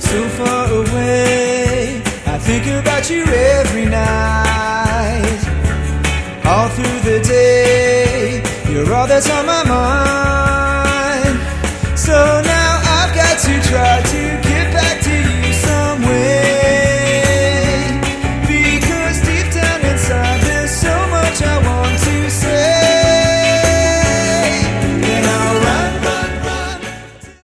so far away. I think about you every night, all through the day. You're all that's on my mind.